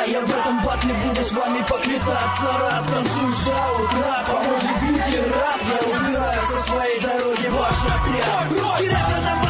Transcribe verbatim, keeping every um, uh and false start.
Я в этом батле буду с вами поквитаться. Рад, танцую до утра, поможет бьюти рад. Я убираю со своей дороги ваш отряд. Русский рэп — это